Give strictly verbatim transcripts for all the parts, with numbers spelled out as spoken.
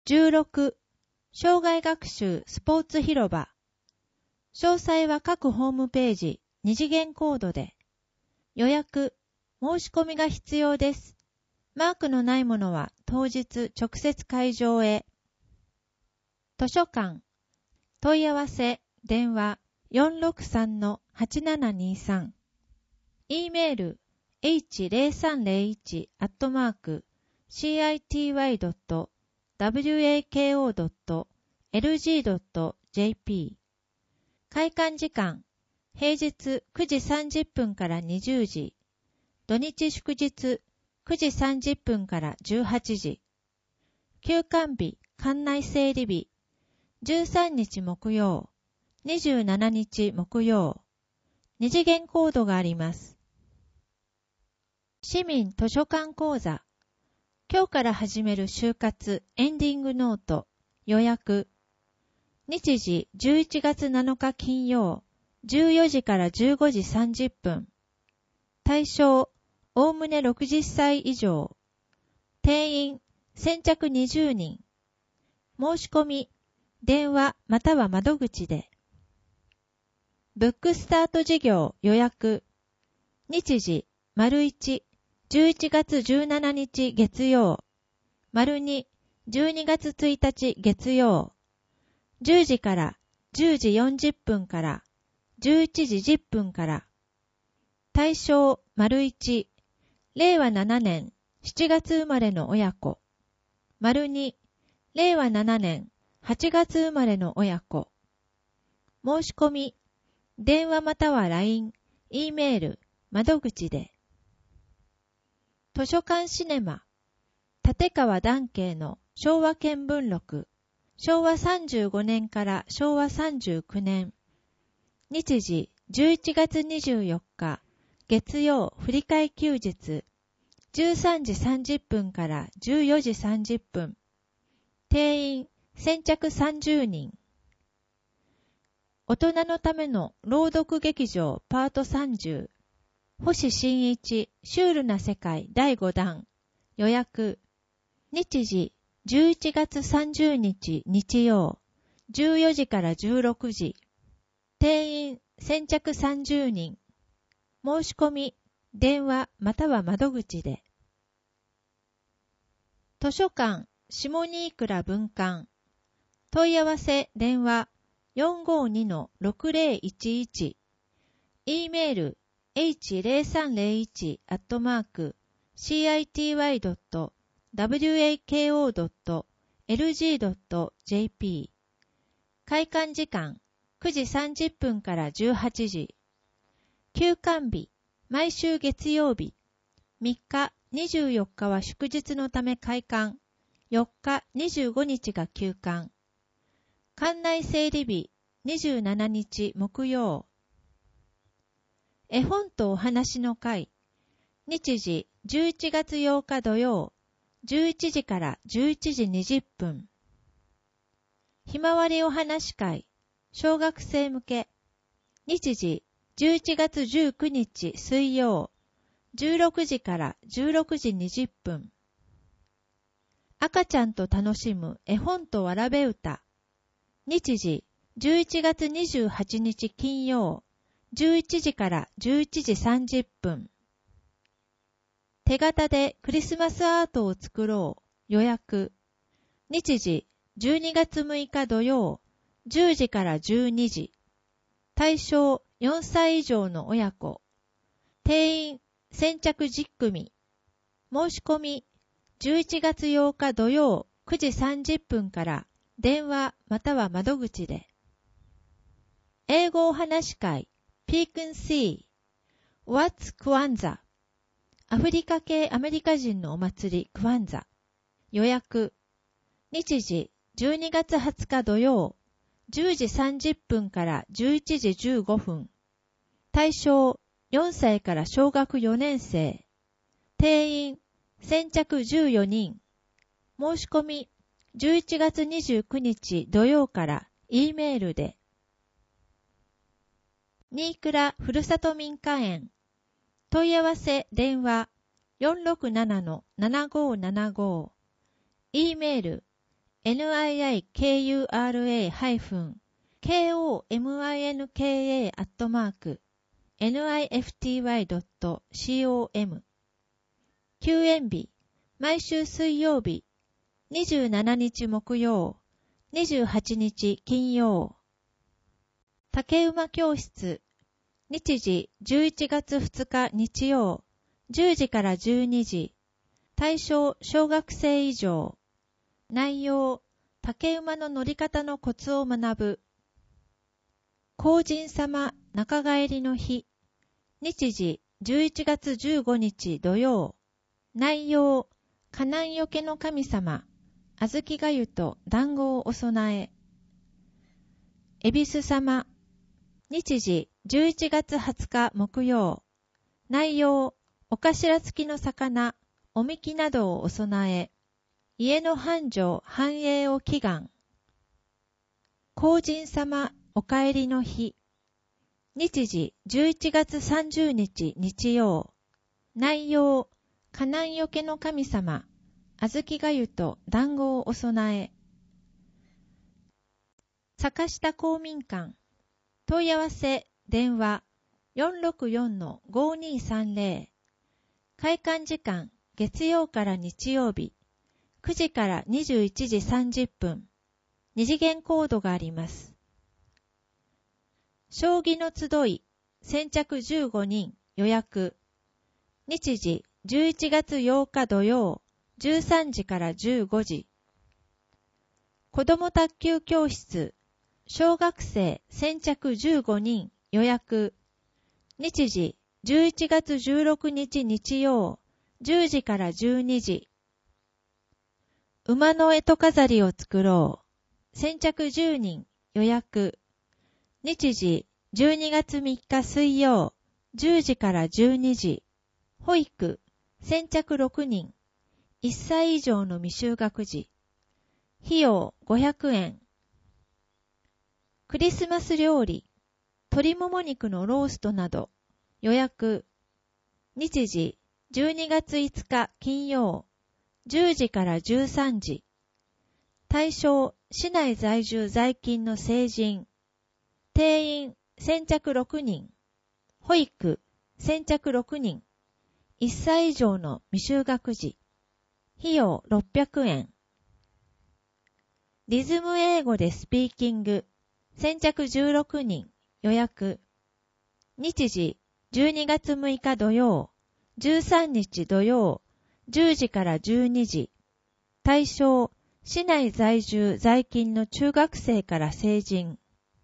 じゅうろく、障害学習スポーツ広場。詳細は各ホームページ、二次元コードで。予約、申し込みが必要です。マークのないものは当日直接会場へ。図書館、問い合わせ、電話 よんろくさんのはちななにさん。E メール エイチゼロさんゼロいち アットマーク シーアイティーワイ ドット ワコ ドット エルジー ドット ジェーピー。開館時間、平日くじさんじゅっぷんからにじゅうじ、土日祝日くじさんじゅっぷんからじゅうはちじ。休館日、館内整理日、じゅうさんにち木曜、にじゅうしちにち木曜。二次元コードがあります。市民図書館講座。今日から始める就活エンディングノート。予約。日時じゅういちがつなのか金曜、じゅうよじからじゅうごじさんじゅっぷん。対象、おおむねろくじゅっさい以上。定員、先着にじゅうにん。申し込み、電話または窓口で。ブックスタート事業予約。日時、丸いち、じゅういちがつじゅうしちにち月曜。丸に、じゅうにがつついたち月曜。じゅうじからじゅうじよんじゅっぷんからじゅういちじじゅっぷんから。対象、丸いち、れいわななねんしちがつ生まれの親子。丸に、れいわななねんはちがつ生まれの親子。申し込み、電話または ライン、E メール、窓口で。図書館シネマ、立川談慶の昭和見聞録、昭和さんじゅうごねんから昭和さんじゅうきゅうねん。日時、じゅういちがつにじゅうよっか、月曜振り替え休日、じゅうさんじさんじゅっぷんからじゅうよじさんじゅっぷん。定員、先着さんじゅうにん。大人のための朗読劇場パートさんじゅう。星新一、シュールな世界だいごだん。予約。日時、じゅういちがつさんじゅうにち日曜、じゅうよじからじゅうろくじ。定員、先着さんじゅうにん。申し込み、電話または窓口で。図書館、下新倉分館。問い合わせ、電話、よんごにのろくぜろいちいち。E メール、エイチゼロさんゼロいち アットマーク シーアイティーワイ ドット ワコ ドット エルジー ドット ジェーピー。開館時間、くじさんじゅっぷんからじゅうはちじ。休館日、毎週月曜日。みっか、にじゅうよっかは祝日のため開館。よっか、にじゅうごにちが休館。館内整理日、にじゅうしちにち木曜。絵本とお話の会。日時、じゅういちがつようか土曜、じゅういちじからじゅういちじにじゅっぷん。ひまわりお話会、小学生向け。日時、じゅういちがつじゅうくにち水曜、じゅうろくじからじゅうろくじにじゅっぷん。赤ちゃんと楽しむ絵本とわらべ歌。日時、じゅういちがつにじゅうはちにち金曜、じゅういちじからじゅういちじさんじゅっぷん。手形でクリスマスアートを作ろう。予約。日時、じゅうにがつむいか土曜、じゅうじからじゅうにじ。対象、よんさい以上の親子。定員、先着じゅっくみ。申し込み、じゅういちがつようか土曜くじさんじゅっぷんから電話または窓口で。英語お話会、Peek and See。What's Kwanzaa？ アフリカ系アメリカ人のお祭りクワンザ。予約。日時、じゅうにがつはつか土曜、じゅうじさんじゅっぷんからじゅういちじじゅうごふん。対象、よんさいから小学よねんせい。定員、先着じゅうよにん。申し込み、じゅういちがつにじゅうくにち土曜から E メールで。新倉ふるさと民家園。問い合わせ電話 よんろくななのななごーななごー。E メールニーアイアイケーユーアールエー ハイフン ケーオーエムアイエヌケーエー アットマーク エヌアイエフティーワイ ドット コム 休園日、毎週水曜日、にじゅうしちにち木曜、にじゅうはちにち金曜。竹馬教室、日時じゅういちがつふつか日曜、じゅうじからじゅうにじ、対象小学生以上。内容、竹馬の乗り方のコツを学ぶ。皇神様中帰りの日、日時じゅういちがつじゅうごにち土曜。内容、火難よけの神様、小豆がゆと団子をお供え。恵比寿様、日時じゅういちがつはつか木曜。内容、お頭付きの魚、おみきなどをお供え。家の繁盛繁栄を祈願。皇神様お帰りの日、日時じゅういちがつさんじゅうにち日曜。内容、火難よけの神様、小豆がゆと団子をお供え。坂下公民館、問い合わせ電話 よんろくよんのごにーさんぜろ。開館時間月曜から日曜日くじからにじゅういちじさんじゅっぷん。二次元コードがあります。将棋の集い、先着じゅうごにん予約。日時じゅういちがつようか土曜、じゅうさんじからじゅうごじ。子ども卓球教室、小学生先着じゅうごにん予約。日時じゅういちがつじゅうろくにち日曜、じゅうじからじゅうにじ。馬の干支飾りを作ろう。先着じゅうにん予約。日時じゅうにがつみっか水曜、じゅうじからじゅうにじ。保育、先着ろくにん。いっさい以上の未就学児。費用ごひゃくえん。クリスマス料理、鶏もも肉のローストなど。予約。日時じゅうにがついつか金曜、じゅうじからじゅうさんじ。対象、市内在住在勤の成人。定員、先着ろくにん。保育、先着ろくにん。いっさい以上の未就学児。費用ろっぴゃくえん。リズム英語でスピーキング。先着じゅうろくにん。予約。日時、じゅうにがつむいか土曜、じゅうさんにち土曜、じゅうじからじゅうにじ。対象、市内在住在勤の中学生から成人。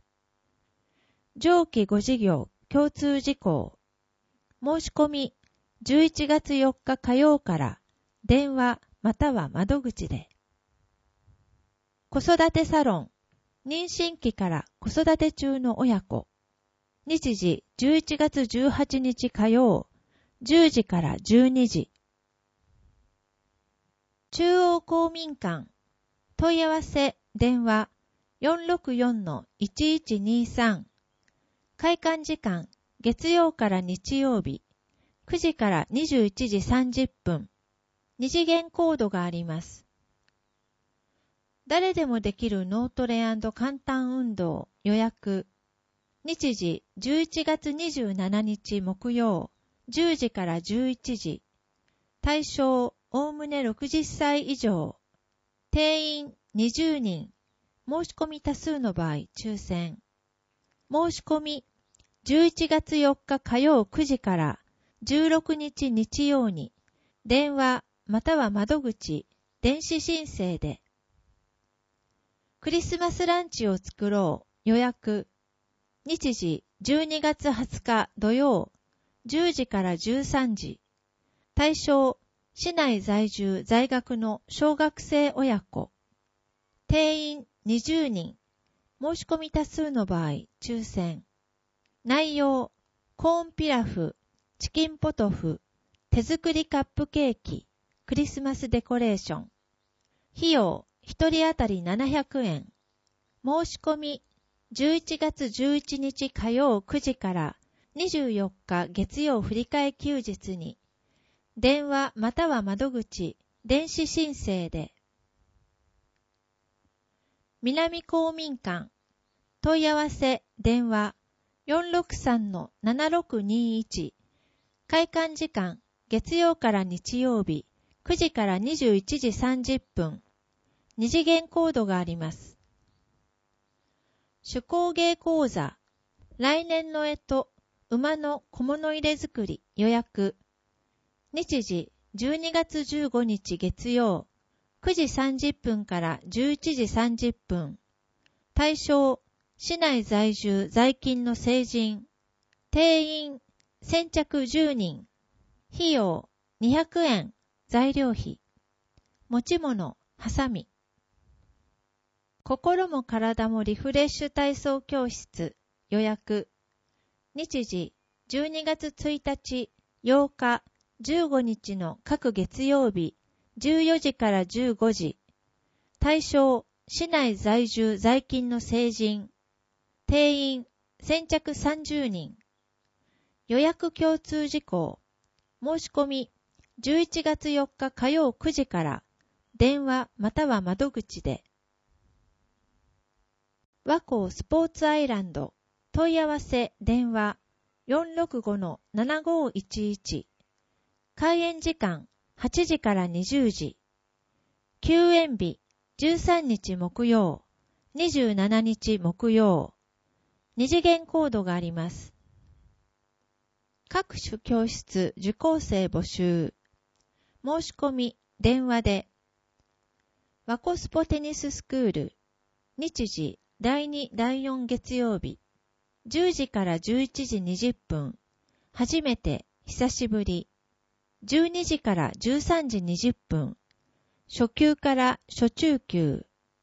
上記ご事業共通事項。申し込み、じゅういちがつよっか火曜から電話または窓口で。子育てサロン、妊娠期から子育て中の親子。日時じゅういちがつじゅうはちにち火曜、じゅうじからじゅうにじ。中央公民館、問い合わせ電話 よんろくよんのいちいちにさん。開館時間月曜から日曜日くじからにじゅういちじさんじゅっぷん。二次元コードがあります。誰でもできる脳トレ&簡単運動予約。日時じゅういちがつにじゅうしちにち木曜、じゅうじからじゅういちじ。対象、おおむねろくじゅっさい以上。定員にじゅうにん。申し込み多数の場合、抽選。申し込み、じゅういちがつよっか火曜くじからじゅうろくにち日曜に、電話または窓口、電子申請で。クリスマスランチを作ろう予約。日時じゅうにがつはつか土曜、じゅうじからじゅうさんじ。対象、市内在住在学の小学生親子。定員にじゅうにん。申し込み多数の場合、抽選。内容、コーンピラフ、チキンポトフ、手作りカップケーキ、クリスマスデコレーション。費用、ひとり当たりななひゃくえん。申し込み、じゅういちがつじゅういちにち火曜くじからにじゅうよっか月曜振り替え休日に、電話または窓口、電子申請で。 南公民館。問い合わせ電話 よんろくさんのななろくにいち。開館時間月曜から日曜日くじからにじゅういちじさんじゅっぷん。二次元コードがあります。手工芸講座。来年の干支、馬の小物入れ作り予約。日時じゅうにがつじゅうごにち月曜くじさんじゅっぷんからじゅういちじさんじゅっぷん。対象、市内在住在勤の成人。定員、先着じゅうにん。費用、にひゃくえん。材料費。持ち物、ハサミ。心も体もリフレッシュ体操教室予約。日時じゅうにがつついたち、ようか、じゅうごにちの各月曜日じゅうよじからじゅうごじ。対象、市内在住在勤の成人。定員、先着さんじゅうにん。予約共通事項。申し込み、じゅういちがつよっか火曜くじから電話または窓口で。和光スポーツアイランド。問い合わせ電話 よんろくごのななごいちいち。開園時間はちじからにじゅうじ。休園日じゅうさんにち木曜、にじゅうしちにち木曜。二次元コードがあります。各種教室受講生募集。申し込み電話で。和コスポテニススクール。日時だいにだいよん月曜日じゅうじからじゅういちじにじゅっぷん。初めて久しぶり。じゅうにじからじゅうさんじにじゅっぷん。初級から初中級。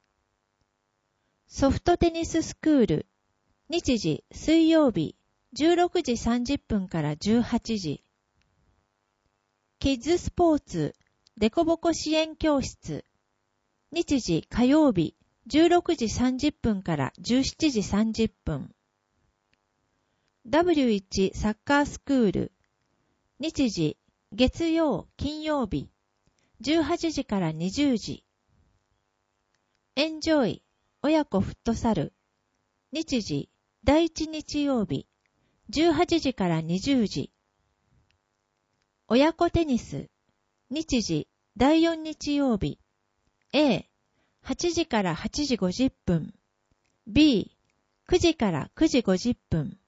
ソフトテニススクール。日時水曜日じゅうろくじさんじゅっぷんからじゅうはちじ。キッズスポーツデコボコ支援教室。日時火曜日じゅうろくじさんじゅっぷんからじゅうしちじさんじゅっぷん。ダブリューワン サッカースクール。日時月曜金曜日じゅうはちじからにじゅうじ。エンジョイ親子フットサル。日時だいいち日曜日じゅうはちじからにじゅうじ。親子テニス。日時だいよん日曜日 A、はちじからはちじごじゅっぷん B、くじからくじごじゅっぷん。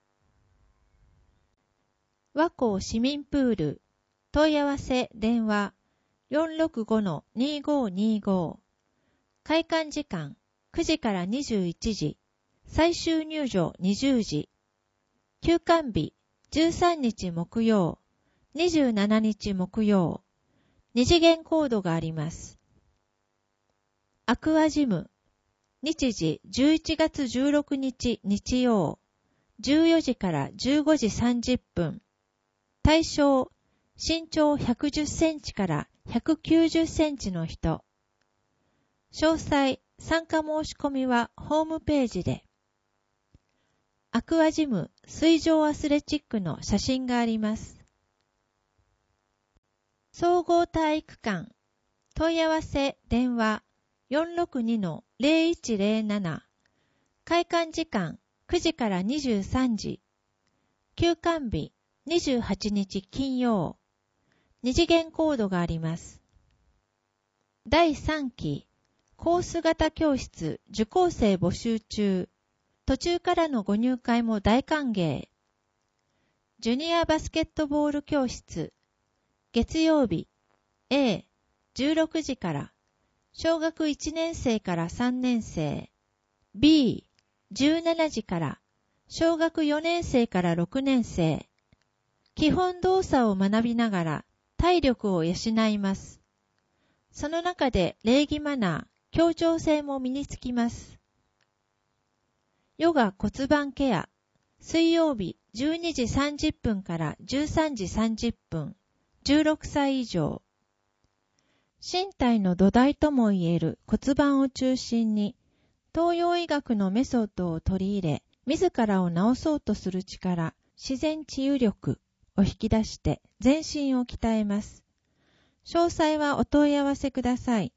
和光市民プール。問い合わせ電話 よんろくごのにごにご。開館時間くじからにじゅういちじ。最終入場にじゅうじ。休館日じゅうさんにち木曜、にじゅうしちにち木曜。二次元コードがあります。アクアジム。日時じゅういちがつじゅうろくにち日曜、じゅうよじからじゅうごじさんじゅっぷん。対象、身長ひゃくじゅっセンチからひゃくきゅうじゅっセンチの人。詳細、参加申し込みはホームページで。アクアジム水上アスレチックの写真があります。総合体育館。問い合わせ電話 よんろくにのゼロいちゼロなな。開館時間くじからにじゅうさんじ。休館日にじゅうはちにち金曜。二次元コードがあります。だいさんきコース型教室受講生募集中。途中からのご入会も大歓迎。ジュニアバスケットボール教室。月曜日 A、じゅうろくじから小学いちねん生からさんねん生。B、じゅうしちじから小学よねん生からろくねん生。基本動作を学びながら体力を養います。その中で礼儀マナー、協調性も身につきます。ヨガ骨盤ケア。水曜日じゅうにじさんじゅっぷんからじゅうさんじさんじゅっぷん。じゅうろくさい以上。身体の土台ともいえる骨盤を中心に東洋医学のメソッドを取り入れ、自らを治そうとする力、自然治癒力を引き出して全身を鍛えます。詳細はお問い合わせください。